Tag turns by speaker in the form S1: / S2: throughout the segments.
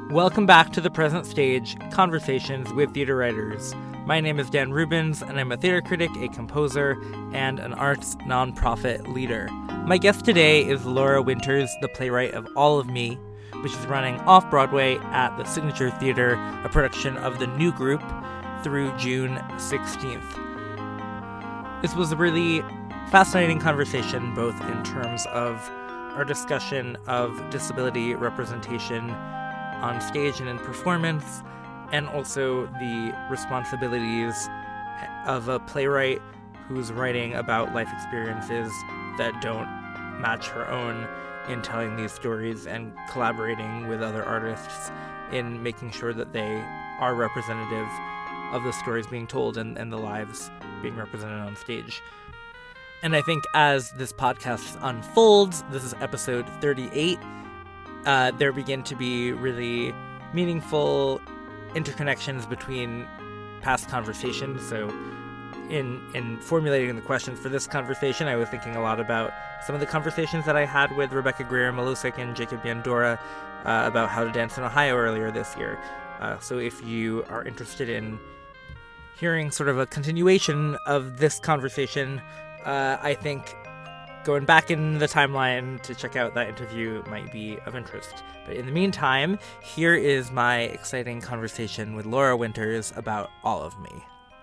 S1: Welcome back to The Present Stage, Conversations with Theater Writers. My name is Dan Rubens, and I'm a theater critic, a composer, and an arts nonprofit leader. My guest today is Laura Winters, the playwright of All of Me, which is running off-Broadway at the Signature Theater, a production of The New Group, through June 16th. This was a really fascinating conversation, both in terms of our discussion of disability representation on stage and in performance, and also the responsibilities of a playwright who's writing about life experiences that don't match her own in telling these stories and collaborating with other artists in making sure that they are representative of the stories being told and the lives being represented on stage. And I think as this podcast unfolds, this is episode 38, there begin to be really meaningful interconnections between past conversations. So in formulating the questions for this conversation, I was thinking a lot about some of the conversations that I had with Rebecca Greer-Milosic and Jacob Yandora about How to Dance in Ohio earlier this year. So if you are interested in hearing sort of a continuation of this conversation, I think going back in the timeline to check out that interview might be of interest. But in the meantime, here is my exciting conversation with Laura Winters about All of Me.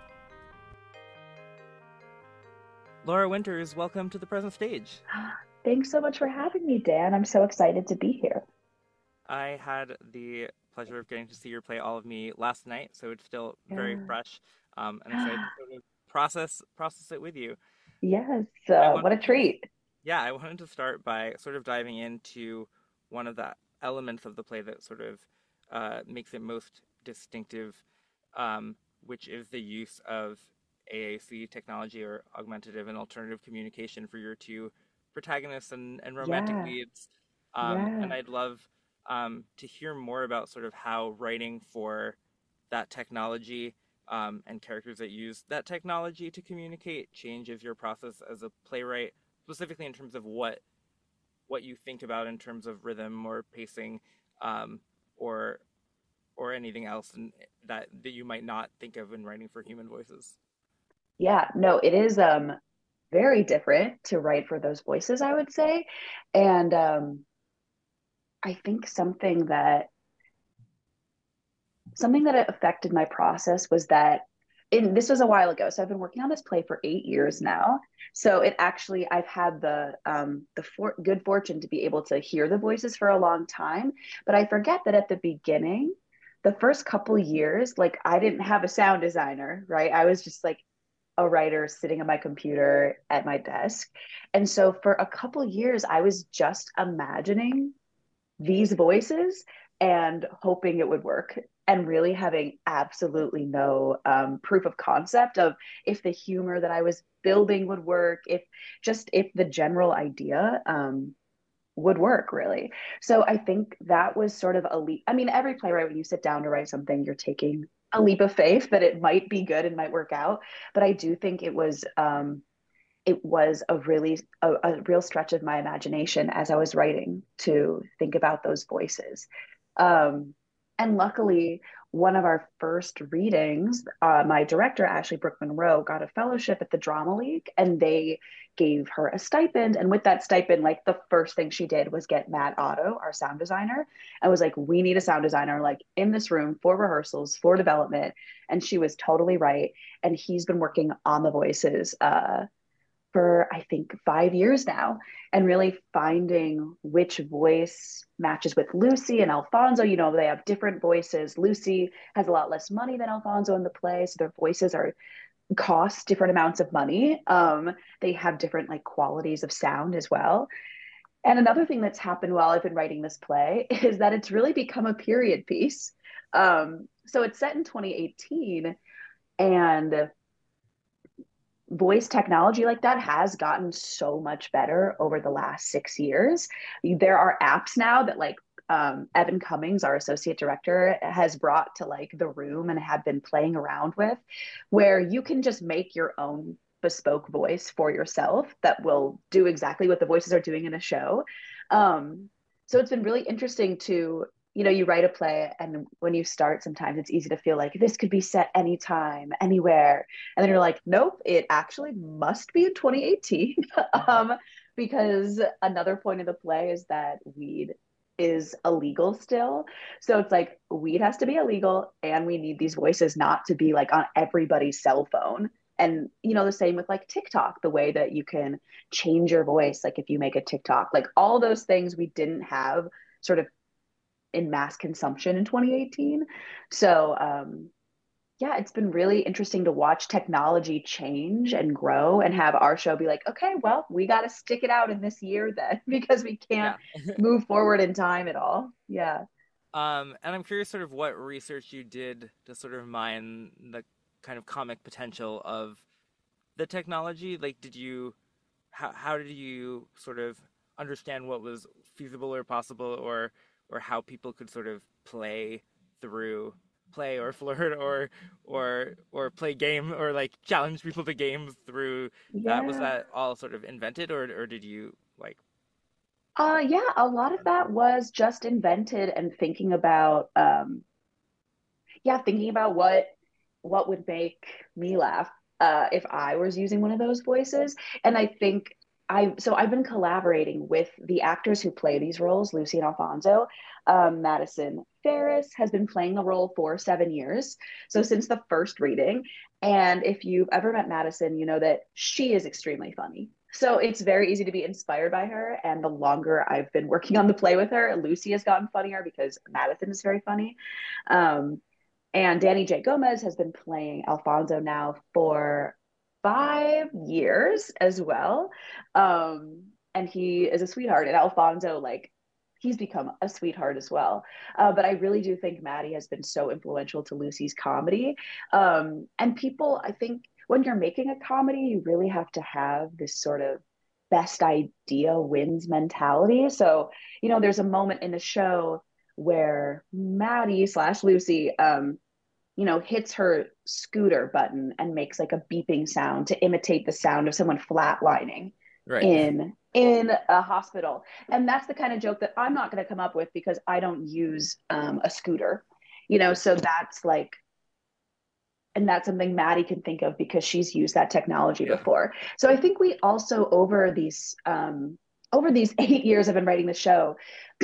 S1: Laura Winters, welcome to The Present Stage.
S2: Thanks so much for having me, Dan. I'm so excited to be here.
S1: I had the pleasure of getting to see your play All of Me last night, so it's still very fresh, and excited to sort of process it with you.
S2: Yes, what a treat.
S1: I wanted to start by sort of diving into one of the elements of the play that sort of makes it most distinctive, which is the use of AAC technology, or augmentative and alternative communication, for your two protagonists and romantic leads. And I'd love to hear more about sort of how writing for that technology and characters that use that technology to communicate changes your process as a playwright, specifically in terms of what you think about in terms of rhythm or pacing, or anything else that you might not think of in writing for human voices.
S2: Yeah, no, it is very different to write for those voices, I would say. And I think something that affected my process was that this was a while ago. So I've been working on this play for 8 years now. So I've had the good fortune to be able to hear the voices for a long time. But I forget that at the beginning, the first couple years, like, I didn't have a sound designer, right? I was just like a writer sitting at my computer at my desk. And so for a couple years, I was just imagining these voices and hoping it would work, and really having absolutely no proof of concept of if the humor that I was building would work, if the general idea would work, really. So I think that was sort of a leap. I mean, every playwright, when you sit down to write something, you're taking a leap of faith that it might be good and might work out. But I do think it was a real stretch of my imagination as I was writing to think about those voices. And luckily, one of our first readings, my director, Ashley Brooke Monroe, got a fellowship at the Drama League, and they gave her a stipend. And with that stipend, like, the first thing she did was get Matt Otto, our sound designer, and was like, we need a sound designer, like, in this room for rehearsals, for development. And she was totally right. And he's been working on the voices for, I think, 5 years now, and really finding which voice matches with Lucy and Alfonso. You know, they have different voices. Lucy has a lot less money than Alfonso in the play, so their voices cost different amounts of money. They have different, like, qualities of sound as well. And another thing that's happened while I've been writing this play is that it's really become a period piece. So it's set in 2018, and voice technology like that has gotten so much better over the last 6 years. There are apps now that, like, Evan Cummings, our associate director, has brought to, like, the room and have been playing around with, where you can just make your own bespoke voice for yourself that will do exactly what the voices are doing in a show. So it's been really interesting to you write a play, and when you start, sometimes it's easy to feel like this could be set anytime, anywhere. And then you're like, nope, it actually must be in 2018.
S1: Mhm.
S2: Because another point of the play is that weed is illegal still. So it's like weed has to be illegal, and we need these voices not to be like on everybody's cell phone. And the same with like TikTok, the way that you can change your voice, like if you make a TikTok, like all those things we didn't have sort of in mass consumption in 2018. So, yeah, it's been really interesting to watch technology change and grow and have our show be like, okay, well, we got to stick it out in this year then because we can't
S1: Yeah.
S2: move forward in time at all. Yeah.
S1: And I'm curious sort of what research you did to sort of mine the kind of comic potential of the technology. Like, how did you sort of understand what was feasible or possible, or how people could sort of through play or flirt or play game or like challenge people to games through that? Was
S2: Yeah.
S1: that all sort of invented, or did you like?
S2: Yeah, a lot of that was just invented and thinking about thinking about what would make me laugh if I was using one of those voices. And I think I've been collaborating with the actors who play these roles, Lucy and Alfonso. Madison Ferris has been playing the role for 7 years, so since the first reading. And if you've ever met Madison, you know that she is extremely funny. So it's very easy to be inspired by her. And the longer I've been working on the play with her, Lucy has gotten funnier because Madison is very funny. Um, and Danny J. Gomez has been playing Alfonso now for 5 years as well. And he is a sweetheart. And Alfonso, like, he's become a sweetheart as well. But I really do think Maddie has been so influential to Lucy's comedy. And people, I think, when you're making a comedy, you really have to have this sort of best idea wins mentality. So, there's a moment in the show where Maddie slash Lucy hits her scooter button and makes like a beeping sound to imitate the sound of someone flatlining
S1: Right.
S2: in a hospital. And that's the kind of joke that I'm not going to come up with because I don't use a scooter. So that's like, and that's something Maddie can think of because she's used that technology
S1: Yeah.
S2: before. So I think we also over these 8 years I've been writing the show,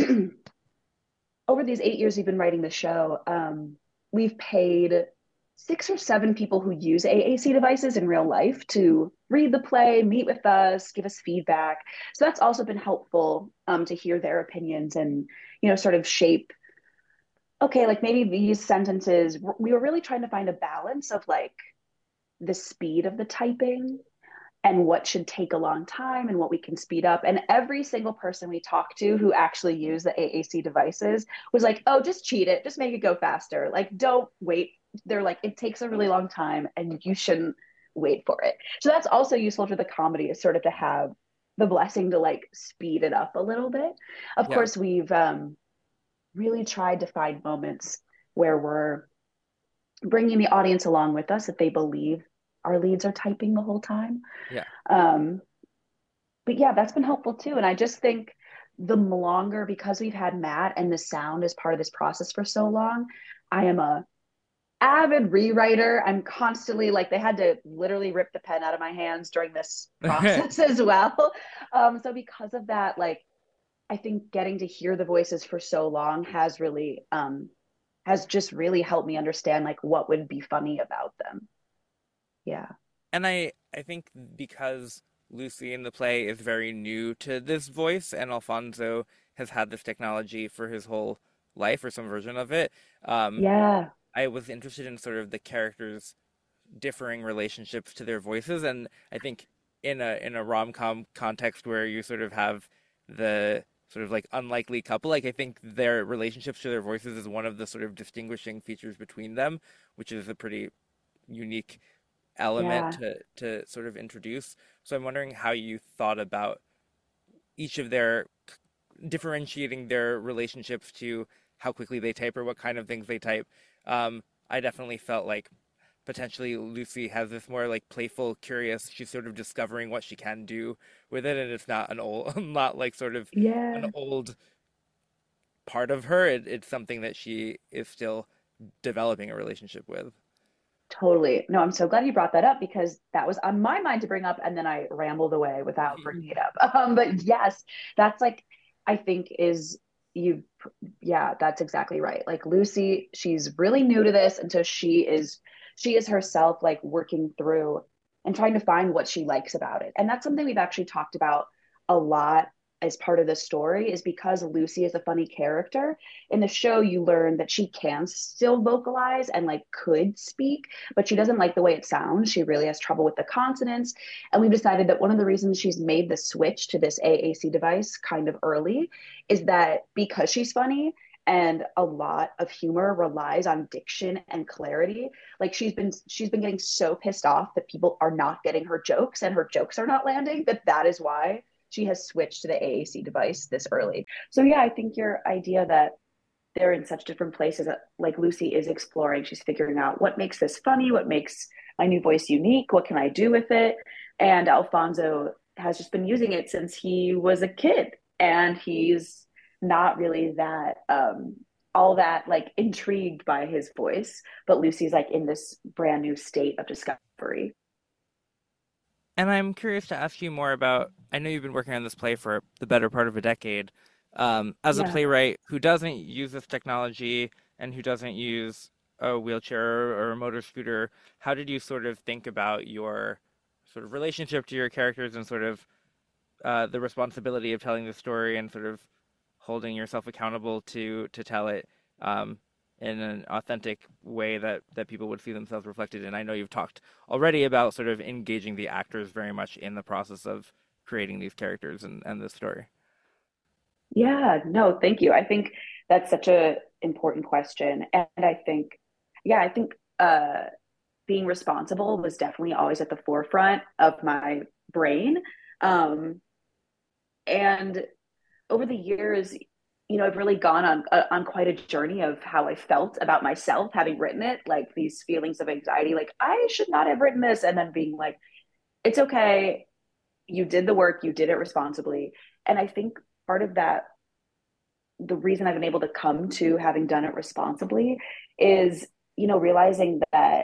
S2: over these 8 years we've been writing the show, we've paid 6 or 7 people who use AAC devices in real life to read the play, meet with us, give us feedback. So that's also been helpful to hear their opinions and, sort of shape, okay, like maybe these sentences, we were really trying to find a balance of like the speed of the typing and what should take a long time and what we can speed up. And every single person we talked to who actually used the AAC devices was like, oh, just cheat it, just make it go faster. Like, don't wait. They're like, it takes a really long time and you shouldn't wait for it. So that's also useful for the comedy, is sort of to have the blessing to like speed it up a little bit. Of
S1: Yeah.
S2: course, we've really tried to find moments where we're bringing the audience along with us, that they believe our leads are typing the whole time.
S1: Yeah.
S2: Um, but yeah, that's been helpful too. And I just think the longer, because we've had Matt and the sound as part of this process for so long, I am a avid rewriter. I'm constantly like, they had to literally rip the pen out of my hands during this process as well. So because of that, like, I think getting to hear the voices for so long has just really helped me understand like what would be funny about them. Yeah.
S1: And I think because Lucy in the play is very new to this voice, and Alfonso has had this technology for his whole life or some version of it, um,
S2: Yeah.
S1: I was interested in sort of the characters' differing relationships to their voices, and I think in a rom-com context where you sort of have the sort of like unlikely couple, like I think their relationships to their voices is one of the sort of distinguishing features between them, which is a pretty unique element
S2: Yeah.
S1: to sort of introduce. So I'm wondering how you thought about each of their differentiating their relationships to how quickly they type or what kind of things they type. I definitely felt like potentially Lucy has this more like playful, curious. She's sort of discovering what she can do with it, and it's not an old, not like sort of an
S2: Yeah.
S1: old part of her. It's something that she is still developing a relationship with.
S2: Totally. No, I'm so glad you brought that up because that was on my mind to bring up, and then I rambled away without bringing it up. But yes, that's like, I think is you, yeah, that's exactly right. Like Lucy, she's really new to this, and so she is herself like working through and trying to find what she likes about it. And that's something we've actually talked about a lot as part of the story is because Lucy is a funny character. In the show, you learn that she can still vocalize and like could speak, but she doesn't like the way it sounds. She really has trouble with the consonants. And we've decided that one of the reasons she's made the switch to this AAC device kind of early is that because she's funny and a lot of humor relies on diction and clarity, like she's been getting so pissed off that people are not getting her jokes and her jokes are not landing, that is why she has switched to the AAC device this early. So yeah, I think your idea that they're in such different places, like Lucy is exploring, she's figuring out what makes this funny, what makes my new voice unique, what can I do with it? And Alfonso has just been using it since he was a kid, and he's not really that all that like intrigued by his voice, but Lucy's like in this brand new state of discovery.
S1: And I'm curious to ask you more about. I know you've been working on this play for the better part of a decade. As a
S2: Yeah.
S1: playwright who doesn't use this technology and who doesn't use a wheelchair or a motor scooter, how did you sort of think about your sort of relationship to your characters and sort of the responsibility of telling the story and sort of holding yourself accountable to tell it in an authentic way that people would see themselves reflected in. I know you've talked already about sort of engaging the actors very much in the process of creating these characters and this story.
S2: Yeah, no, thank you. I think that's such a important question. And I think, yeah, I think being responsible was definitely always at the forefront of my brain. Um, and over the years, I've really gone on quite a journey of how I felt about myself having written it, like these feelings of anxiety, like I should not have written this, and then being like, it's okay, you did the work, you did it responsibly. And I think part of that, the reason I've been able to come to having done it responsibly is, realizing that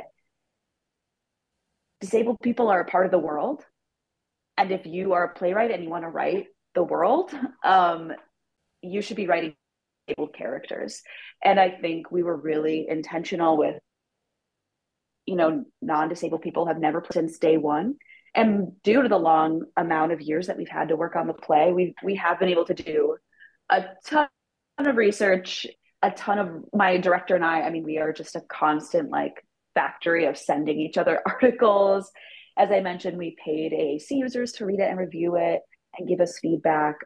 S2: disabled people are a part of the world. And if you are a playwright and you want to write the world, you should be writing disabled characters. And I think we were really intentional with, non-disabled people have never since day one. And due to the long amount of years that we've had to work on the play, we have been able to do a ton of research, a ton of my director and I mean, we are just a constant like factory of sending each other articles. As I mentioned, we paid AAC users to read it and review it and give us feedback.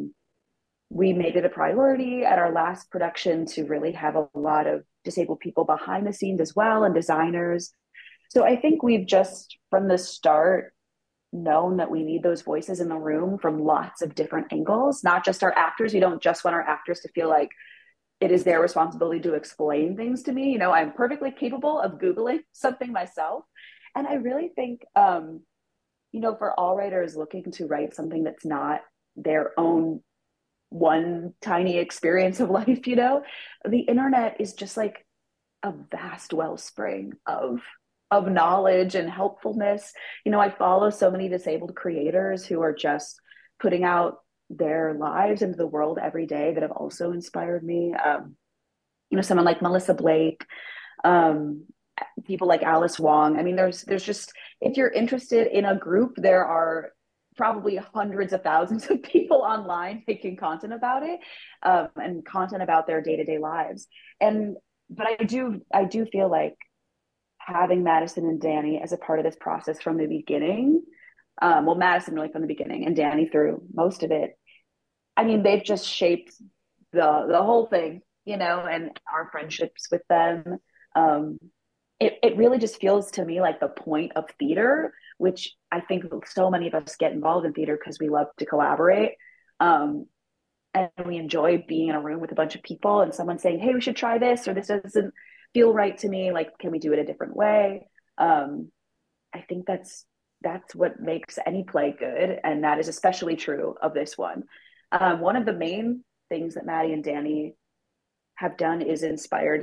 S2: We made it a priority at our last production to really have a lot of disabled people behind the scenes as well and designers. So I think we've just from the start known that we need those voices in the room from lots of different angles, not just our actors. We don't just want our actors to feel like it is their responsibility to explain things to me. I'm perfectly capable of Googling something myself. And I really think, for all writers looking to write something that's not their own one tiny experience of life, the internet is just like a vast wellspring of knowledge and helpfulness. I follow so many disabled creators who are just putting out their lives into the world every day that have also inspired me. Someone like Melissa Blake, um, people like Alice Wong. I mean, there's just if you're interested in a group, there are probably hundreds of thousands of people online making content about it, and content about their day-to-day lives. And but I do feel like having Madison and Danny as a part of this process from the beginning, well, Madison really from the beginning and Danny through most of it. I mean, they've just shaped the whole thing, and our friendships with them. Um, it really just feels to me like the point of theater, which I think so many of us get involved in theater because we love to collaborate. Um, and we enjoy being in a room with a bunch of people and someone saying, hey, we should try this, or this doesn't feel right to me. Like, can we do it a different way? I think that's what makes any play good. And that is especially true of this one. One of the main things that Maddie and Danny have done is inspired,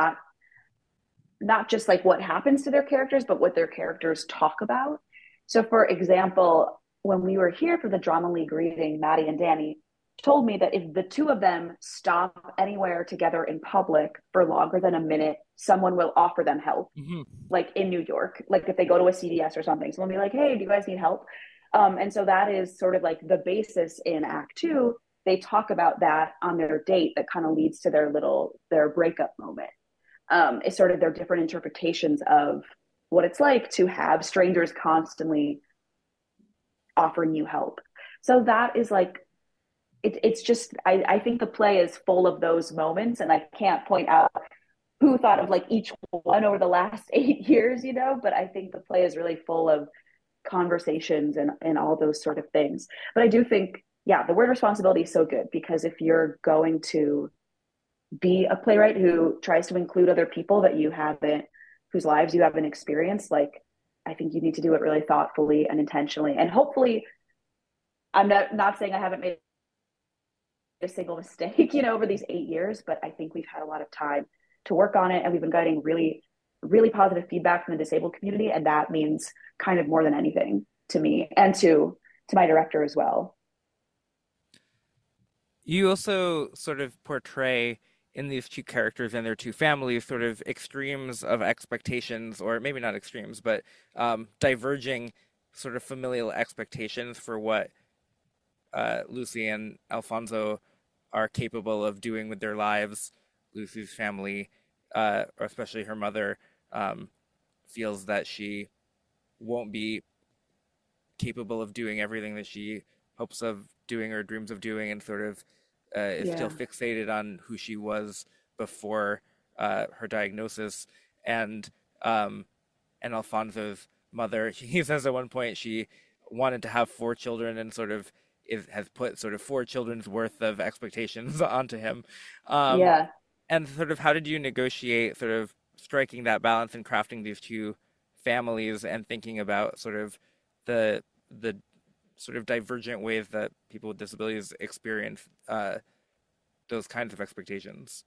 S2: not just like what happens to their characters, but what their characters talk about. So, for example, when we were here for the Drama League reading, Maddie and Danny told me that if the two of them stop anywhere together in public for longer than a minute, someone will offer them help,
S1: Hmm.
S2: like in New York, like if they go to a CDS or something, someone will be like, hey, do you guys need help? And so that is sort of like the basis in Act Two. They talk about that on their date that kind of leads to their breakup moment. It's sort of their different interpretations of what it's like to have strangers constantly offering you help. So that is like it's just I think the play is full of those moments, and I can't point out who thought of like each one over the last 8 years, but I think the play is really full of conversations and all those sort of things. But I do think, yeah, the word responsibility is so good because if you're going to be a playwright who tries to include other people that you haven't, whose lives you haven't experienced, like I think you need to do it really thoughtfully and intentionally. And hopefully, I'm not saying I haven't made a single mistake, over these 8 years, but I think we've had a lot of time to work on it, and we've been getting really, really positive feedback from the disabled community, and that means kind of more than anything to me and to my director as well.
S1: You also sort of portray in these two characters and their two families sort of extremes of expectations, or maybe not extremes, but diverging sort of familial expectations for what Lucy and Alfonso are capable of doing with their lives. Lucy's family, or especially her mother, um, feels that she won't be capable of doing everything that she hopes of doing or dreams of doing, and sort of is still
S2: Yeah.
S1: fixated on who she was before her diagnosis. And um, and Alfonso's mother, he says at one point she wanted to have four children and sort of has put sort of four children's worth of expectations onto him. Um,
S2: Yeah.
S1: and sort of how did you negotiate sort of striking that balance and crafting these two families and thinking about sort of the sort of divergent ways that people with disabilities experience those kinds of expectations?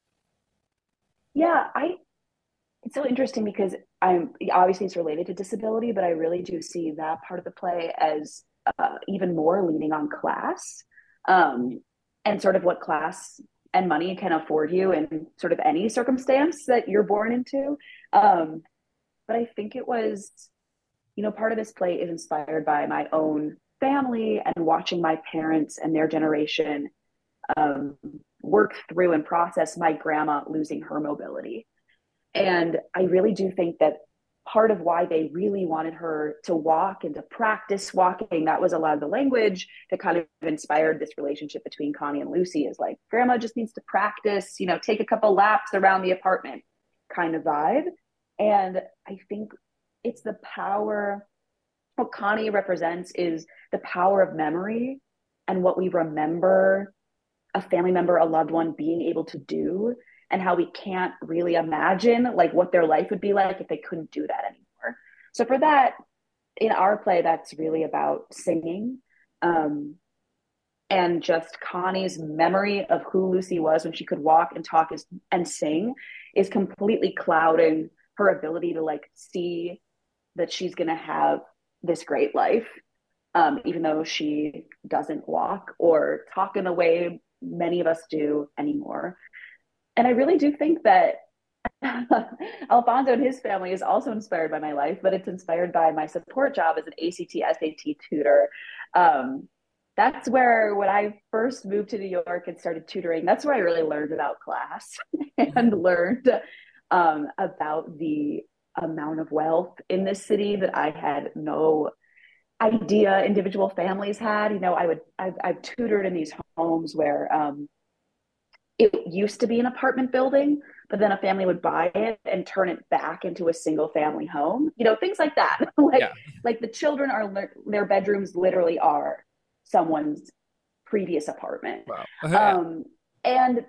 S2: Yeah, I it's so interesting because I'm obviously it's related to disability, but I really do see that part of the play as even more leaning on class, um, and sort of what class and money can afford you in sort of any circumstance that you're born into. Um, but I think it was, part of this play is inspired by my own family and watching my parents and their generation um, work through and process my grandma losing her mobility. And I really do think that part of why they really wanted her to walk and to practice walking, that was a lot of the language that kind of inspired this relationship between Connie and Lucy is like, grandma just needs to practice, take a couple laps around the apartment kind of vibe. And I think it's the power, what Connie represents is the power of memory and what we remember a family member, a loved one being able to do, and how we can't really imagine like what their life would be like if they couldn't do that anymore. So for that, in our play, that's really about singing, um, and just Connie's memory of who Lucy was when she could walk and talk and sing is completely clouding her ability to like see that she's going to have this great life, even though she doesn't walk or talk in the way many of us do anymore. And I really do think that Alfonso and his family is also inspired by my life, but it's inspired by my support job as an ACT SAT tutor. Um, that's where, when I first moved to New York and started tutoring, that's where I really learned about class and learned about the amount of wealth in this city that I had no idea individual families had. I've tutored in these homes where it used to be an apartment building, but then a family would buy it and turn it back into a single family home. Things like that. like
S1: Yeah.
S2: like the children are their bedrooms literally are someone's previous apartment.
S1: Wow. Yeah.
S2: Um, and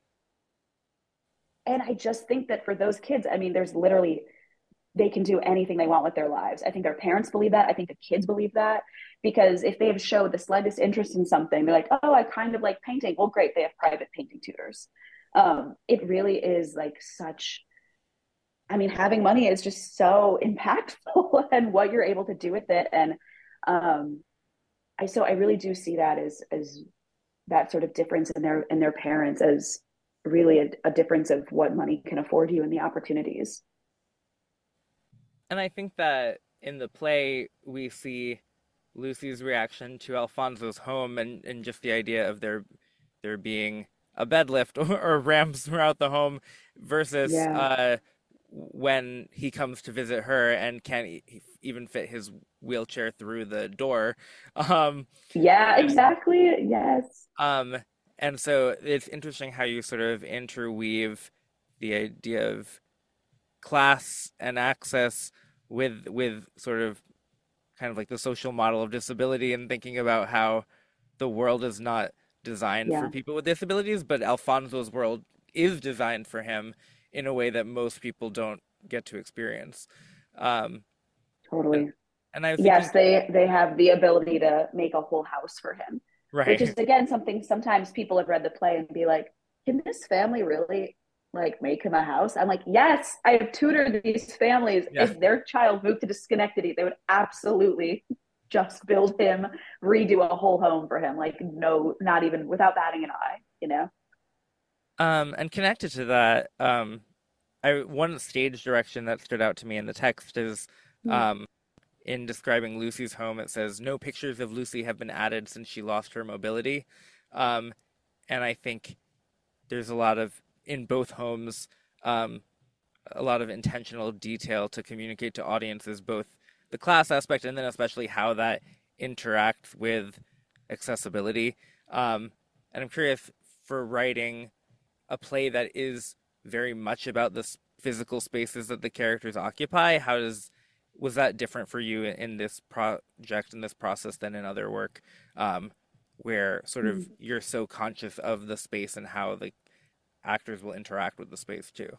S2: and I just think that for those kids, I mean, there's literally they can do anything they want with their lives. I think their parents believe that. I think the kids believe that because if they have showed the slightest interest in something, they're like, oh, I kind of like painting. Well, great. They have private painting tutors. It really is like such, I mean, having money is just so impactful and what you're able to do with it. And um, I really do see that as that sort of difference in their parents as really a difference of what money can afford you and the opportunities.
S1: And I think that in the play, we see Lucy's reaction to Alfonso's home and just the idea of there being a bed lift or ramps throughout the home versus
S2: Yeah.
S1: when he comes to visit her and can't even fit his wheelchair through the door. Um,
S2: Yeah, exactly. Yes.
S1: um, and so it's interesting how you sort of interweave the idea of class and access with sort of kind of like the social model of disability and thinking about how the world is not designed for
S2: Yeah,
S1: people with disabilities, but Alfonso's world is designed for him in a way that most people don't get to experience. Um, and,
S2: totally.
S1: and I was thinking,
S2: Yes, they have the ability to make a whole house for him, which is
S1: right,
S2: again something sometimes people have read the play and be like, can this family really like make him a house? I'm like, yes, I have tutored these families.
S1: yeah.
S2: If their child moved to Schenectady, they would absolutely just build him, redo a whole home for him. Like, no, not even without batting an eye, you know?
S1: And connected to that, one stage direction that stood out to me in the text is,
S2: Mm.
S1: um, in describing Lucy's home, it says no pictures of Lucy have been added since she lost her mobility. Um, and I think there's a lot of in both homes, um, a lot of intentional detail to communicate to audiences both the class aspect and then especially how that interacts with accessibility. And I'm curious for writing a play that is very much about the physical spaces that the characters occupy. How does was that different for you in this project in this process than in other work, where sort of
S2: Mm.
S1: you're so conscious of the space and how the actors will interact with the space too?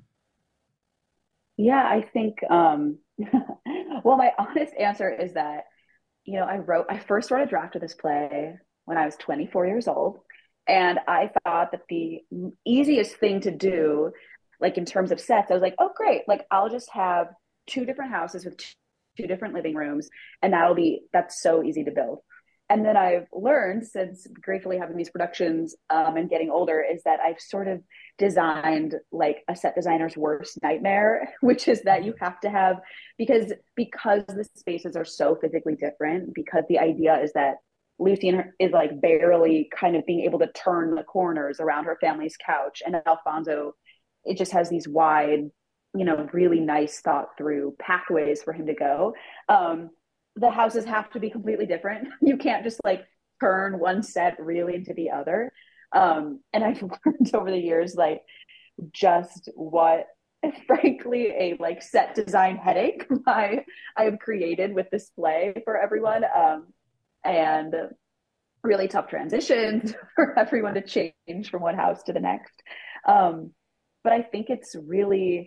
S2: Yeah, I think, well, my honest answer is that, I first wrote a draft of this play when I was 24 years old. And I thought that the easiest thing to do, like in terms of sets, I was like, oh, great. Like, I'll just have two different houses with two different living rooms. And that's so easy to build. And then I've learned since gratefully having these productions and getting older is that I've sort of designed like a set designer's worst nightmare, which is that you have to have because the spaces are so physically different. Because the idea is that Lucy is like barely kind of being able to turn the corners around her family's couch, and Alfonso, it just has these wide, really nice thought through pathways for him to go. Um, the houses have to be completely different. You can't just like turn one set really into the other. And I've learned over the years, like, just what frankly a like set design headache I have created with this play for everyone. And really tough transitions for everyone to change from one house to the next. Um, but I think it's really,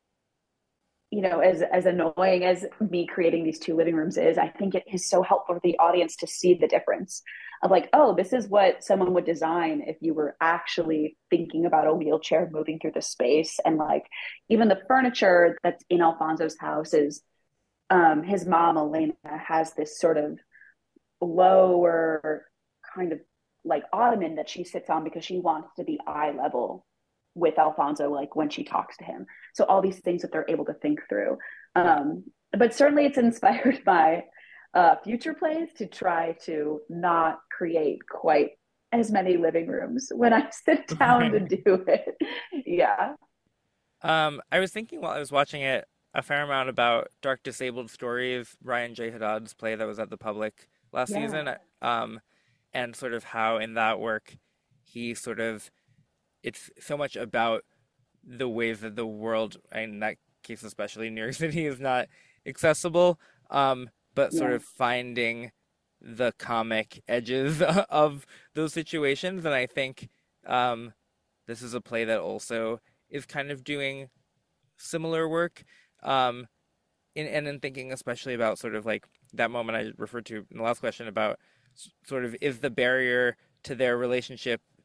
S2: as annoying as me creating these two living rooms is, I think it is so helpful for the audience to see the difference of like, oh, this is what someone would design if you were actually thinking about a wheelchair moving through the space. And like even the furniture that's in Alfonso's house is his mom, Elena, has this sort of lower kind of like ottoman that she sits on because she wants to be eye level with Alfonso, like when she talks to him. So all these things that they're able to think through. But certainly it's inspired by future plays to try to not create quite as many living rooms when I sit down to
S1: Right.
S2: do it. Yeah.
S1: I was thinking while I was watching it a fair amount about Dark Disabled Stories, Ryan J. Haddad's play that was at the Public last
S2: Yeah.
S1: season, and sort of how in that work he sort of it's so much about the ways that the world, in that case especially New York City, is not accessible, but sort
S2: Yeah.
S1: of finding the comic edges of those situations. And I think this is a play that also is kind of doing similar work. Um, and in thinking especially about sort of like that moment I referred to in the last question about sort of is the barrier to their relationship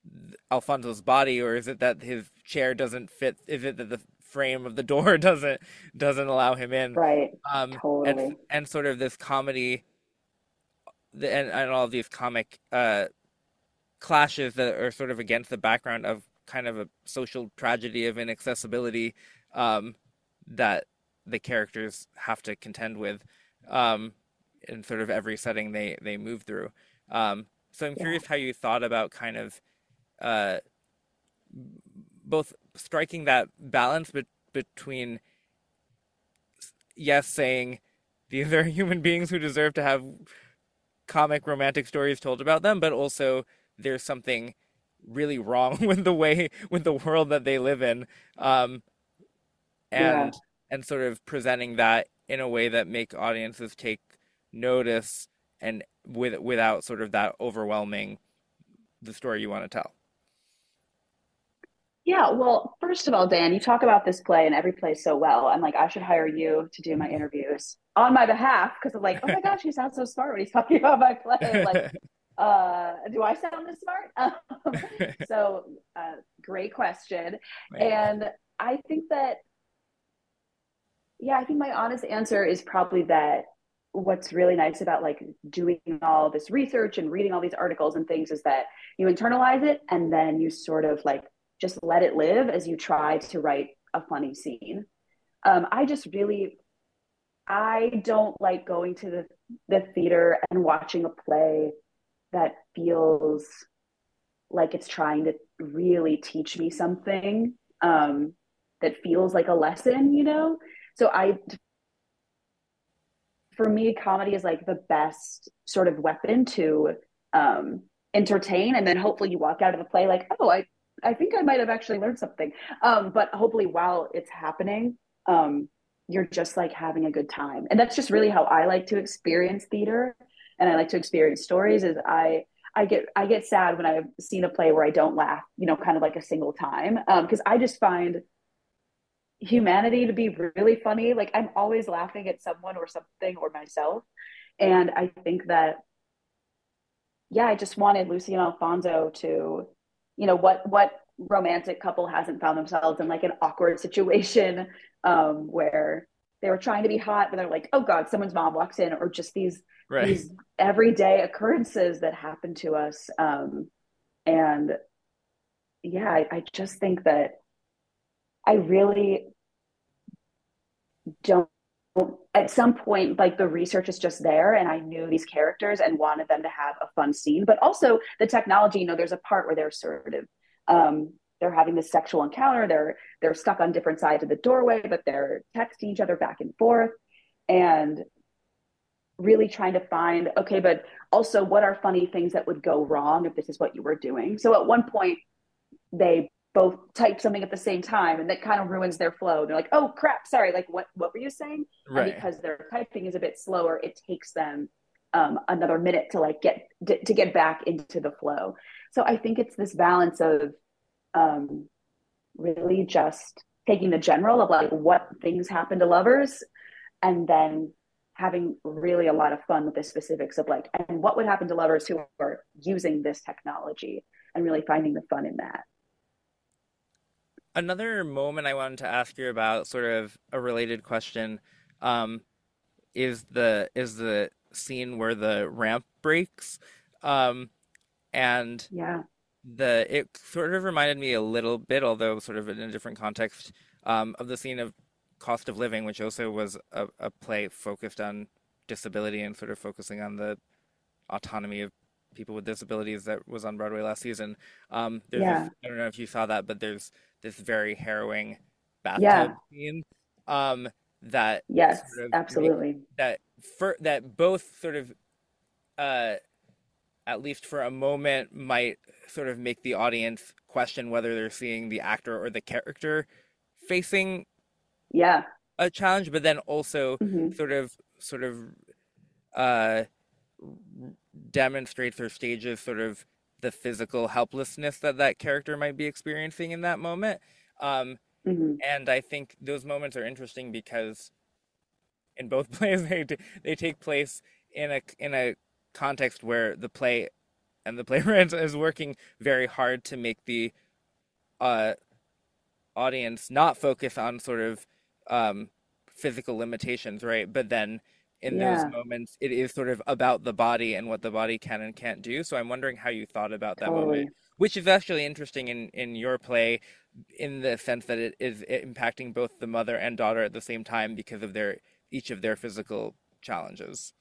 S1: Alfonso's body, or is it that his chair doesn't fit? Is it that the frame of the door doesn't allow him in?
S2: Right.
S1: And
S2: Totally.
S1: and sort of this comedy and all of these comic clashes that are sort of against the background of kind of a social tragedy of inaccessibility um, that the characters have to contend with um, in sort of every setting they move through. So I'm
S2: Yeah.
S1: curious how you thought about kind of uh, both striking that balance between yes, saying these are human beings who deserve to have comic romantic stories told about them, but also there's something really wrong with the world that they live in, um,
S2: Yeah.
S1: and sort of presenting that in a way that make audiences take notice and without sort of that overwhelming the story you want to tell.
S2: Yeah, well, first of all, Dan, you talk about this play and every play so well. I'm like, I should hire you to do my interviews on my behalf because I'm like, oh my gosh, he sounds so smart when he's talking about my play. I'm like, do I sound this smart? So, great question.
S1: Right.
S2: And I think that, yeah, I think my honest answer is probably that what's really nice about like doing all this research and reading all these articles and things is that you internalize it and then you sort of like just let it live as you try to write a funny scene. I just really I don't like going to the theater and watching a play that feels like it's trying to really teach me something that feels like a lesson, you know? So I for me, comedy is like the best sort of weapon to um, entertain, and then hopefully you walk out of the play like, oh, I think I might have actually learned something. But hopefully, while it's happening, you're just like having a good time, and that's just really how I like to experience theater, and I like to experience stories. Is I get sad when I've seen a play where I don't laugh, you know, kind of like a single time, because I just find humanity to be really funny. Like I'm always laughing at someone or something or myself. And I think that, yeah, I just wanted Lucy and Alfonso to, you know, what romantic couple hasn't found themselves in like an awkward situation where they were trying to be hot, but they're like, oh God, someone's mom walks in, or just
S1: Right.
S2: these everyday occurrences that happen to us. And yeah, I just think that I really don't at some point like the research is just there and I knew these characters and wanted them to have a fun scene, but also the technology, you know, there's a part where they're sort of they're having this sexual encounter, they're stuck on different sides of the doorway but they're texting each other back and forth and really trying to find okay, but also what are funny things that would go wrong if this is what you were doing. So at one point they both type something at the same time and that kind of ruins their flow. They're like, oh crap, sorry, like what were you saying? And
S1: Right.
S2: because their typing is a bit slower, it takes them another minute to like get back into the flow. So I think it's this balance of um, really just taking the general of like what things happen to lovers and then having really a lot of fun with the specifics of like and what would happen to lovers who are using this technology and really finding the fun in that.
S1: Another moment I wanted to ask you about, sort of a related question, um, is the scene where the ramp breaks, um, and
S2: Yeah.
S1: it sort of reminded me a little bit, although sort of in a different context, of the scene of Cost of Living, which also was a play focused on disability and sort of focusing on the autonomy of people with disabilities that was on Broadway last season. There's this,
S2: Yeah.
S1: I don't know if you saw that, but there's this very harrowing bathtub
S2: Yeah.
S1: scene um, that
S2: Yes,
S1: sort of make
S2: absolutely.
S1: that both sort of uh, at least for a moment might sort of make the audience question whether they're seeing the actor or the character facing
S2: Yeah.
S1: a challenge, but then also
S2: Hmm.
S1: sort of uh, demonstrates or stages sort of the physical helplessness that that character might be experiencing in that moment. Um,
S2: Hmm.
S1: and I think those moments are interesting because in both plays they take place in a context where the play and the playwright is working very hard to make the uh, audience not focus on sort of um, physical limitations, right? But then in those
S2: Yeah,
S1: moments, it is sort of about the body and what the body can and can't do. So I'm wondering how you thought about that moment,
S2: totally.
S1: which is actually interesting in your play, in the sense that it is impacting both the mother and daughter at the same time because of their each of their physical challenges.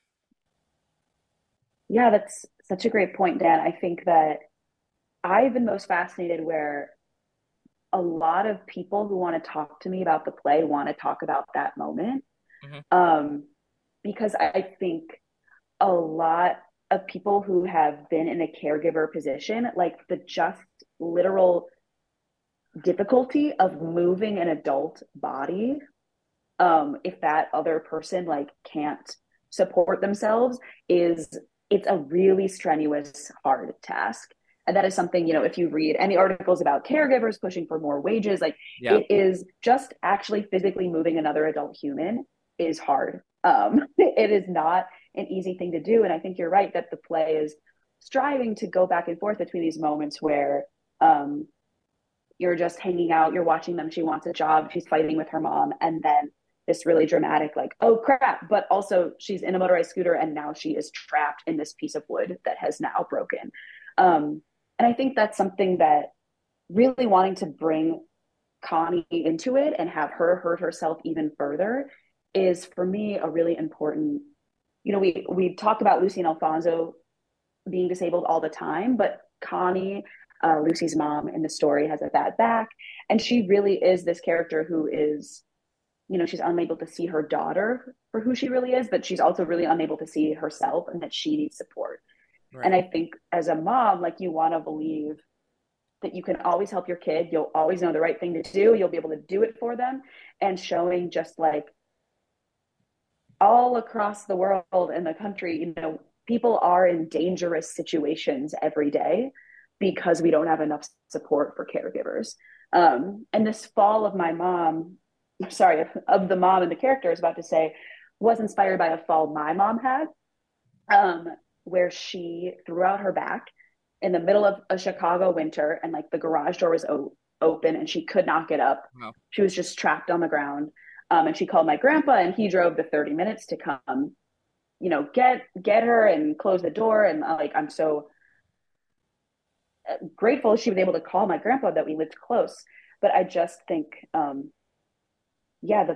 S2: Yeah, that's such a great point, Dan. I think that I've been most fascinated where a lot of people who want to talk to me about the play want to talk about that moment.
S1: Hmm.
S2: Um, because I think a lot of people who have been in a caregiver position, like the just literal difficulty of moving an adult body, if that other person like can't support themselves, is it's a really strenuous, hard task. And that is something, if you read any articles about caregivers pushing for more wages, like
S1: Yeah.
S2: it is just actually physically moving another adult human is hard. It is not an easy thing to do. And I think you're right that the play is striving to go back and forth between these moments where um, you're just hanging out, you're watching them, she wants a job, she's fighting with her mom, and then this really dramatic, like, oh crap, but also she's in a motorized scooter and now she is trapped in this piece of wood that has now broken. And I think that's something that really wanting to bring Connie into it and have her hurt herself even further is for me a really important. We talk about Lucy and Alfonso being disabled all the time, but Connie, Lucy's mom in the story, has a bad back, and she really is this character who is, she's unable to see her daughter for who she really is, but she's also really unable to see herself and that she needs support. And
S1: Right.
S2: I think as a mom, like you want to believe that you can always help your kid, you'll always know the right thing to do, you'll be able to do it for them, and showing just like all across the world and the country, people are in dangerous situations every day because we don't have enough support for caregivers. And this fall of my mom, sorry, of the mom and the character I was about to say, was inspired by a fall my mom had, um, where she threw out her back in the middle of a Chicago winter and like the garage door was open and she could not get up.
S1: Wow.
S2: She was just trapped on the ground. And she called my grandpa and he drove the 30 minutes to come, get her and close the door. And like, I'm so grateful she was able to call my grandpa that we lived close. But I just think, yeah,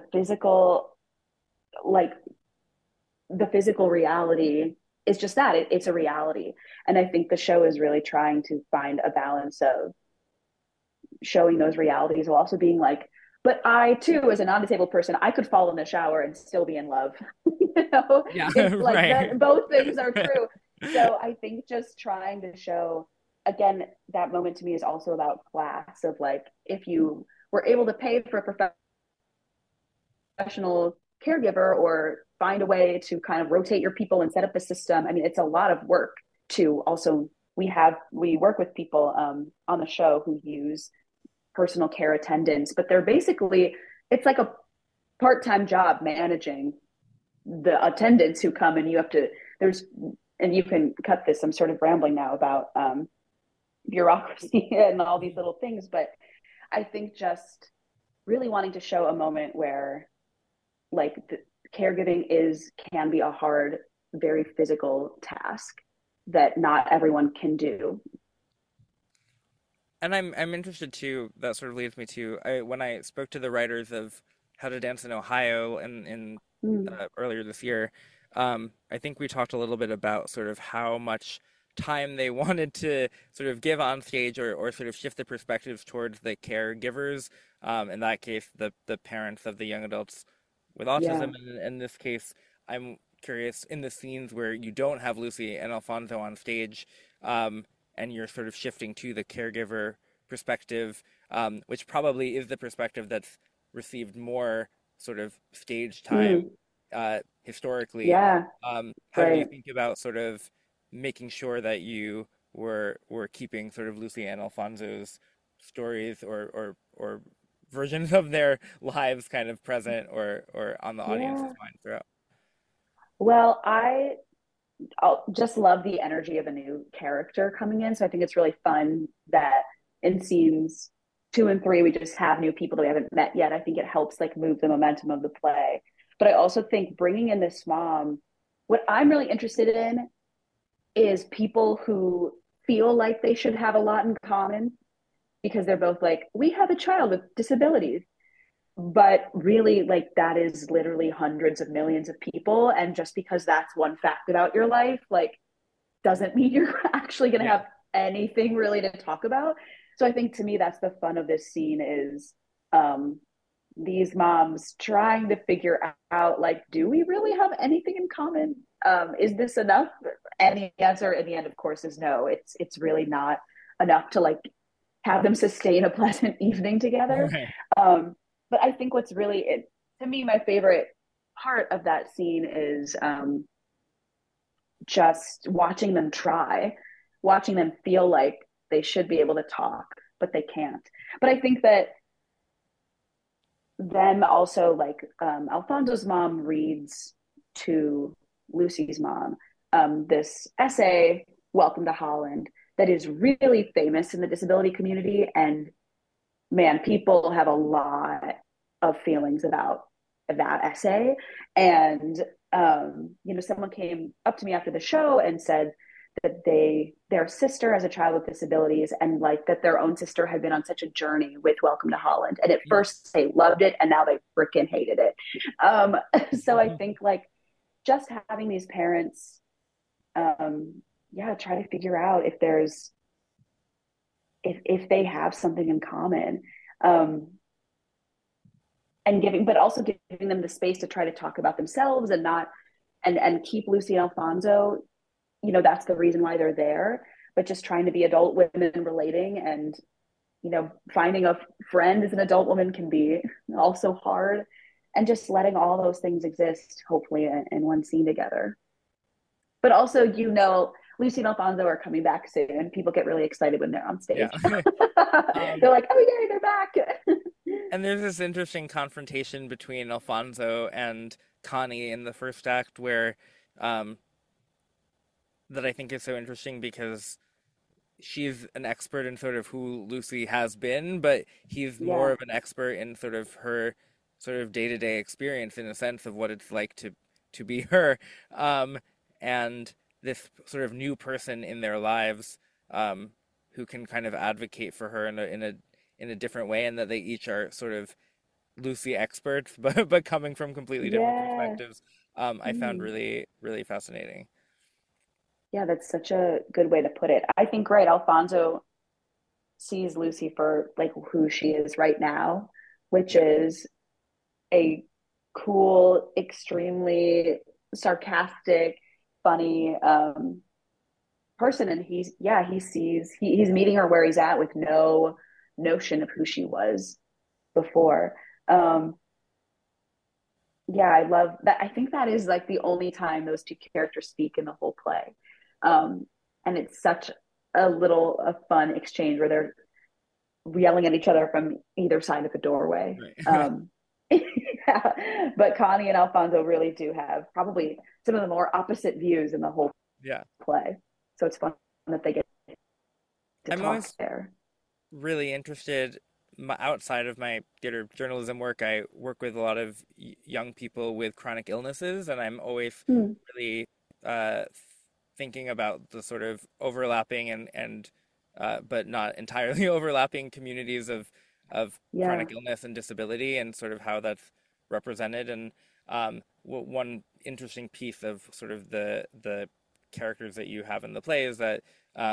S2: like the physical reality is just that it's a reality. And I think the show is really trying to find a balance of showing those realities while also being like, but I too, as a non-disabled person, I could fall in the shower and still be in love.
S1: Yeah.
S2: It's like
S1: Right.
S2: that, both things are true. So I think just trying to show, again, that moment to me is also about class of like, if you were able to pay for a professional caregiver or find a way to kind of rotate your people and set up a system. I mean, it's a lot of work to also, we work with people on the show who use personal care attendants, but they're basically, it's like a part-time job managing the attendants who come, and you have to, there's, and you can cut this, I'm sort of rambling now about bureaucracy and all these little things, but I think just really wanting to show a moment where like the caregiving can be a hard, very physical task that not everyone can do.
S1: And I'm interested too. That sort of leads me to when I spoke to the writers of How to Dance in Ohio in
S2: Mm.
S1: earlier this year. I think we talked a little bit about sort of how much time they wanted to sort of give on stage, or sort of shift the perspectives towards the caregivers. In that case, the parents of the young adults with
S2: Yeah.
S1: autism. And in this case, I'm curious in the scenes where you don't have Lucy and Alfonso on stage. And you're sort of shifting to the caregiver perspective, which probably is the perspective that's received more sort of stage time
S2: Mm.
S1: historically.
S2: Yeah.
S1: How did you
S2: Right.
S1: think about sort of making sure that you were keeping sort of Lucy and Alfonso's stories, or versions of their lives kind of present or on the audience's
S2: Yeah.
S1: mind throughout?
S2: Well, I I'll just love the energy of a new character coming in. So I think it's really fun that in scenes 2 and 3, we just have new people that we haven't met yet. I think it helps like move the momentum of the play. But I also think bringing in this mom, what I'm really interested in is people who feel like they should have a lot in common because they're both like, we have a child with disabilities, but really like that is literally hundreds of millions of people, and just because that's one fact about your life like doesn't mean you're actually going to
S1: Yeah.
S2: have anything really to talk about. So I think to me that's the fun of this scene is um these moms trying to figure out like, do we really have anything in common? Is this enough? And the answer in the end of course is no. It's really not enough to like have them sustain a pleasant evening together.
S1: Right.
S2: um, but I think what's really to me my favorite part of that scene is just watching them try, watching them feel like they should be able to talk but they can't. But I think that them also like Alfonso's mom reads to Lucy's mom this essay, Welcome to Holland, that is really famous in the disability community. And man, people have a lot of feelings about that essay. And someone came up to me after the show and said that their sister as a child with disabilities, and like that their own sister had been on such a journey with Welcome to Holland, and at first they loved it and now they freaking hated it. um so I think like just having these parents yeah, try to figure out if there's if they have something in common, um and giving, but also giving them the space to try to talk about themselves and not and keep Lucy and Alfonso, that's the reason why they're there, but just trying to be adult women relating. And finding a friend as an adult woman can be also hard, and just letting all those things exist hopefully in one scene together. But also, Lucy and Alfonso are coming back soon. People get really excited when they're on
S1: Yeah.
S2: stage.
S1: Um,
S2: They're like, oh yay, they're back.
S1: and there's this interesting confrontation between Alfonso and Connie in the first act where um, that I think is so interesting because she's an expert in sort of who Lucy has been, but he's more
S2: Yeah.
S1: of an expert in sort of her sort of day-to-day experience in a sense of what it's like to be her. And this sort of new person in their lives who can kind of advocate for her in a different way, and that they each are sort of Lucy experts, but coming from completely different
S2: Yeah.
S1: perspectives. I found
S2: Mm.
S1: really really fascinating.
S2: Yeah, that's such a good way to put it. I think, right, Alfonso sees Lucy for like who she is right now, which
S1: Yeah.
S2: is a cool, extremely sarcastic, funny person. And he's meeting her where he's at with no notion of who she was before. Um, yeah, I love that. I think that is like the only time those two characters speak in the whole play. Um, and it's such a fun exchange where they're yelling at each other from either side of the doorway.
S1: Right.
S2: Yeah. But Connie and Alfonso really do have probably some of the more opposite views in the whole
S1: Yeah.
S2: play. So it's fun that they get to
S1: I'm
S2: talk
S1: always
S2: there.
S1: really interested outside of my theater journalism work. I work with a lot of young people with chronic illnesses, and I'm always
S2: Hmm.
S1: really uh, thinking about the sort of overlapping and but not entirely overlapping communities of
S2: Yeah.
S1: chronic illness and disability, and sort of how that's represented. And one interesting piece of sort of the characters that you have in the play is that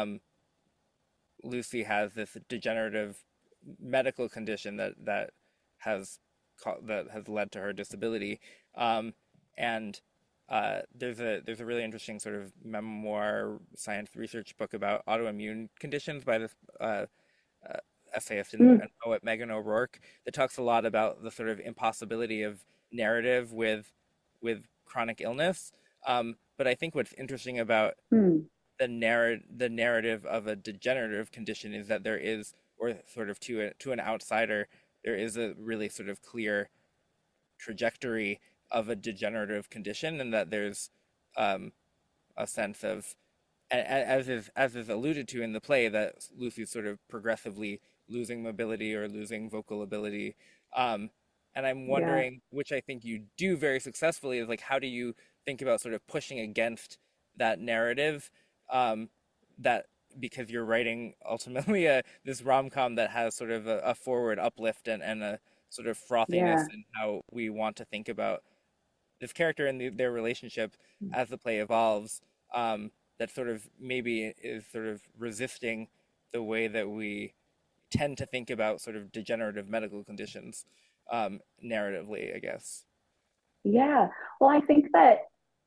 S1: Lucy has this degenerative medical condition has that has led to her disability, and there's a really interesting sort of memoir science research book about autoimmune conditions by this uh, essayist
S2: Hmm.
S1: and poet Megan O'Rourke that talks a lot about the sort of impossibility of narrative with chronic illness. But I think what's interesting about
S2: Hmm.
S1: the narrative of a degenerative condition is that there is, or sort of to an outsider, there is a really sort of clear trajectory of a degenerative condition, and that there's um, a sense of, as is alluded to in the play, that Lucy's sort of progressively losing mobility or losing vocal ability. Um, and I'm
S2: Yeah.
S1: wondering, which I think you do very successfully, is like how do you think about sort of pushing against that narrative, um, that because you're writing ultimately this rom-com that has sort of a forward uplift and a sort of frothiness
S2: Yeah.
S1: in how we want to think about this character and their relationship as the play evolves, that sort of maybe is sort of resisting the way that we tend to think about sort of degenerative medical conditions, narratively, I guess.
S2: Yeah. Well, I think that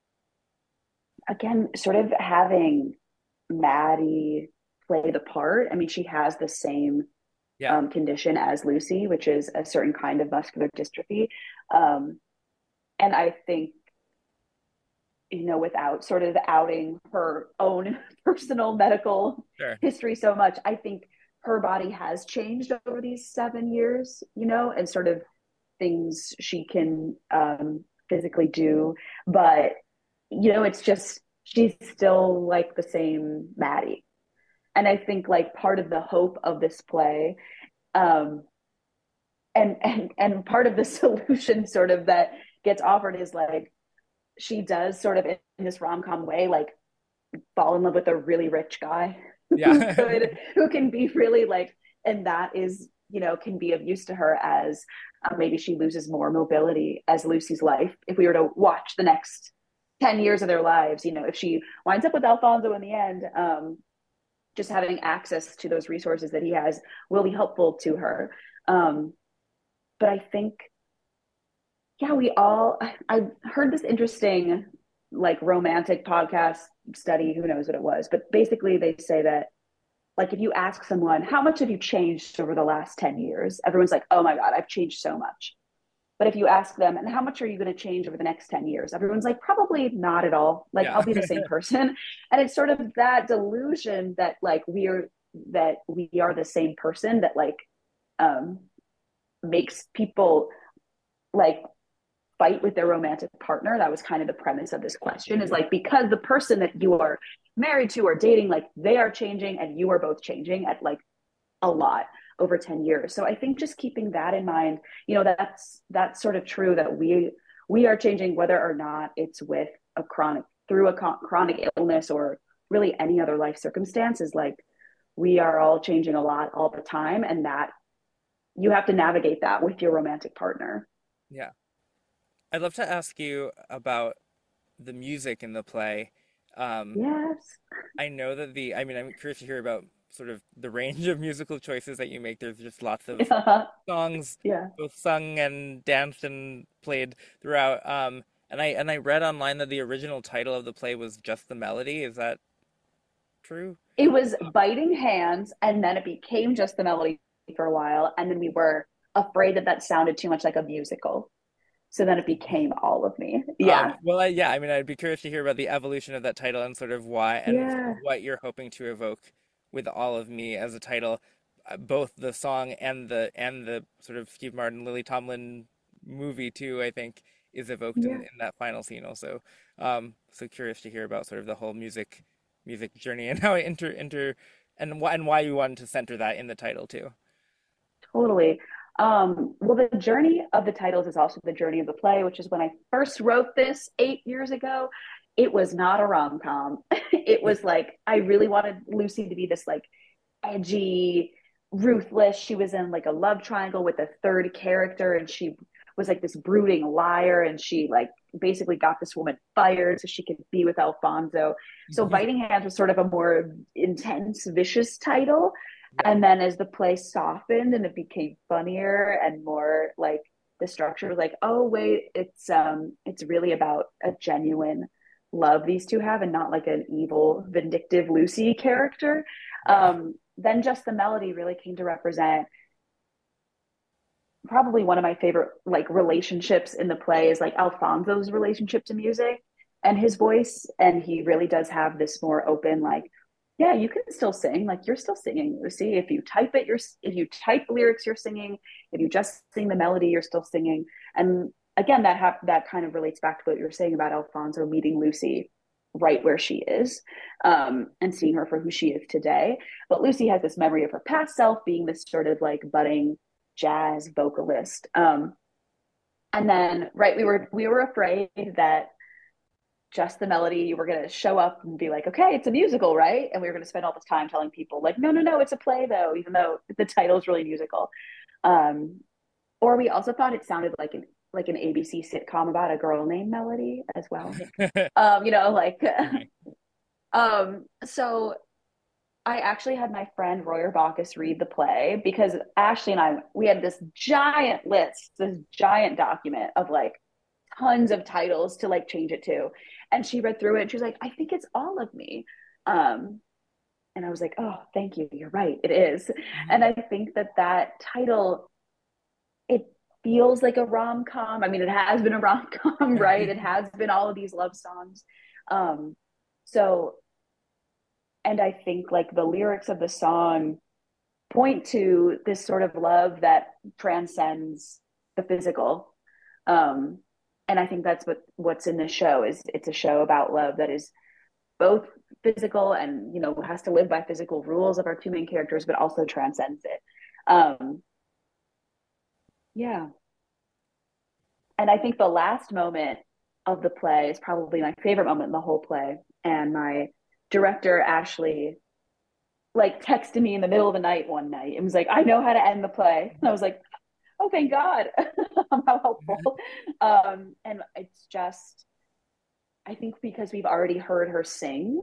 S2: again, sort of having Maddie play the part. I mean, she has the same
S1: Yeah,
S2: condition as Lucy, which is a certain kind of muscular dystrophy. Um, and I think, without sort of outing her own personal medical
S1: sure.
S2: history so much, I think her body has changed over these 7 years, and sort of things she can physically do. But, it's just, she's still like the same Maddie. And I think like part of the hope of this play, um, and part of the solution sort of that gets offered is like she does sort of in this rom-com way like fall in love with a really rich guy
S1: Yeah.
S2: who can be really like, and that is, can be of use to her as maybe she loses more mobility as Lucy's life. If we were to watch the next 10 years of their lives, if she winds up with Alfonso in the end, just having access to those resources that he has will be helpful to her. Um, but I think, yeah, I heard this interesting, like, romantic podcast study, who knows what it was, but basically they say that, like, if you ask someone, how much have you changed over the last 10 years? Everyone's like, oh my God, I've changed so much. But if you ask them, and how much are you going to change over the next 10 years? Everyone's like, probably not at all. Like,
S1: Yeah.
S2: I'll be the same person. And it's sort of that delusion that, like, that we are the same person that, like, um, makes people, like, fight with their romantic partner. That was kind of the premise of this question, is like, because the person that you are married to or dating, like, they are changing and you are both changing at like a lot over 10 years. So I think just keeping that in mind, that's sort of true, that we are changing whether or not it's with a chronic illness or really any other life circumstance. Is like we are all changing a lot all the time, and that you have to navigate that with your romantic partner.
S1: Yeah. I'd love to ask you about the music in the play. Um,
S2: Yes.
S1: I know that I mean, I'm curious to hear about sort of the range of musical choices that you make. There's just lots of
S2: Yeah.
S1: songs,
S2: Yeah.
S1: both sung and danced and played throughout. And I read online that the original title of the play was Just the Melody. Is that true?
S2: It was Biting Hands, and then it became Just the Melody for a while, and then we were afraid that that sounded too much like a musical. So then it became All of Me. Yeah.
S1: Well, yeah, I mean, I'd be curious to hear about the evolution of that title and sort of why and sort of
S2: Yeah.
S1: what you're hoping to evoke with All of Me as a title, both the song and the sort of Steve Martin, Lily Tomlin movie too, I think is evoked
S2: Yeah.
S1: in that final scene also. So curious to hear about sort of the whole music journey and how it inter and why you wanted to center that in the title too.
S2: Totally. Well, the journey of the titles is also the journey of the play, which is when I first wrote this 8 years ago. It was not a rom com. It was like, I really wanted Lucy to be this like edgy, ruthless. She was in like a love triangle with a third character, and she was like this brooding liar. And she like basically got this woman fired so she could be with Alfonso. So Biting Hands was sort of a more intense, vicious title.
S1: Yeah.
S2: And then as the play softened and it became funnier and more like, the structure was like, oh wait, it's really about a genuine love these two have, and not like an evil, vindictive Lucy character.
S1: Yeah.
S2: Then Just the Melody really came to represent probably one of my favorite like relationships in the play, is like Alfonso's relationship to music and his voice. And he really does have this more open, like, yeah, you can still sing, like you're still singing, Lucy. If you type lyrics, you're singing. If you just sing the melody, you're still singing. And again, that kind of relates back to what you were saying about Alfonso meeting Lucy. right where she is, and seeing her for who she is today. But Lucy has this memory of her past self being this sort of like budding jazz vocalist. And then, right, we were afraid that Just the Melody, you were going to show up and be like, okay, it's a musical, right? And we were going to spend all this time telling people like, no, no, no, it's a play though, even though the title is really musical. Um, or we also thought it sounded like an ABC sitcom about a girl named Melody as well. You know, like so I actually had my friend Royer Bacchus read the play because Ashley and we had this giant list, this giant document of like tons of titles to like change it to. And she read through it and she was like, I think it's All of Me. And I was like, oh, thank you. You're right. It is. And I think that title, it feels like a rom-com. I mean, it has been a rom-com, right? It has been all of these love songs. So, and I think like the lyrics of the song point to this sort of love that transcends the physical. And I think that's what's in the show is it's a show about love that is both physical and, you know, has to live by physical rules of our two main characters, but also transcends it. Yeah. And I think the last moment of the play is probably my favorite moment in the whole play. And my director, Ashley, like texted me in the middle of the night one night and was like, I know how to end the play. And I was like, oh, thank God. How helpful. And it's just, I think because we've already heard her sing.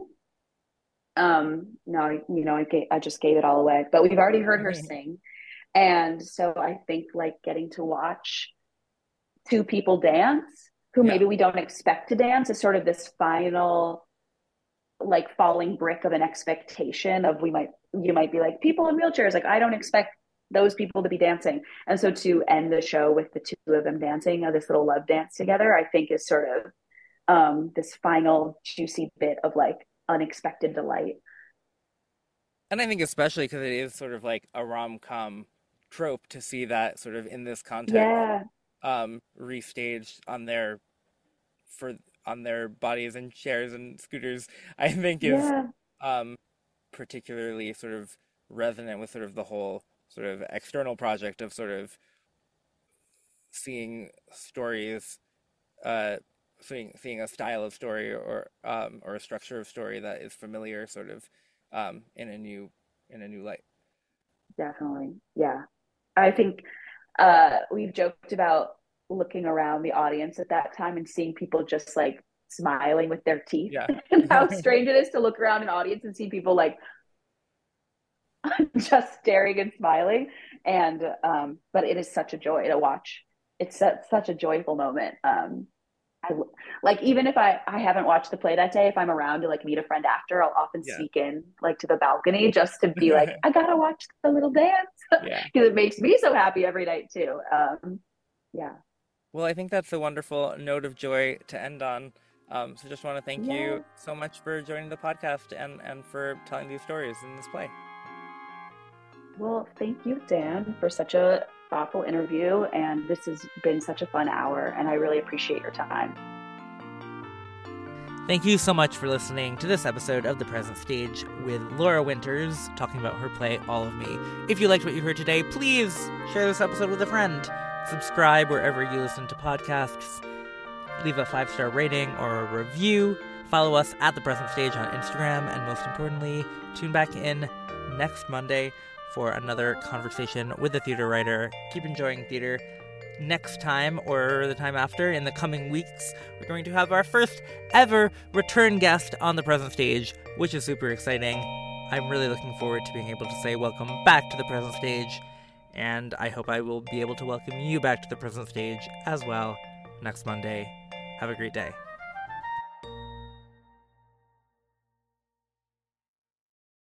S2: No, you know, I just gave it all away, but we've already heard her sing. And so I think like getting to watch two people dance who maybe we don't expect to dance is sort of this final like falling brick of an expectation of you might be like people in wheelchairs, like I don't expect those people to be dancing. And so to end the show with the two of them dancing this little love dance together, I think is sort of this final juicy bit of like unexpected delight.
S1: And I think especially because it is sort of like a rom-com trope to see that sort of in this context
S2: Yeah.
S1: restaged on their bodies and chairs and scooters, I think is particularly sort of resonant with sort of the whole sort of external project of sort of seeing stories, seeing a style of story or a structure of story that is familiar, sort of in a new light.
S2: Definitely. Yeah. I think we've joked about looking around the audience at that time and seeing people just like smiling with their teeth
S1: Yeah.
S2: and how strange it is to look around an audience and see people like just staring and smiling. And but it is such a joy to watch. It's such a joyful moment. I like even if I haven't watched the play that day, if I'm around to like meet a friend after, I'll often sneak in like to the balcony just to be like, I gotta watch the little dance because it makes me so happy every night too. Yeah.
S1: Well, I think that's a wonderful note of joy to end on. So just want to thank you so much for joining the podcast and for telling these stories in this play.
S2: Well, thank you, Dan, for such a thoughtful interview. And this has been such a fun hour, and I really appreciate your time.
S1: Thank you so much for listening to this episode of The Present Stage with Laura Winters talking about her play All of Me. If you liked what you heard today, please share this episode with a friend. Subscribe wherever you listen to podcasts. Leave a 5-star rating or a review. Follow us at The Present Stage on Instagram. And most importantly, tune back in next Monday for another conversation with a theater writer. Keep enjoying theater. Next time, or the time after, in the coming weeks, we're going to have our first ever return guest on The Present Stage, which is super exciting. I'm really looking forward to being able to say welcome back to The Present Stage, and I hope I will be able to welcome you back to The Present Stage as well next Monday. Have a great day.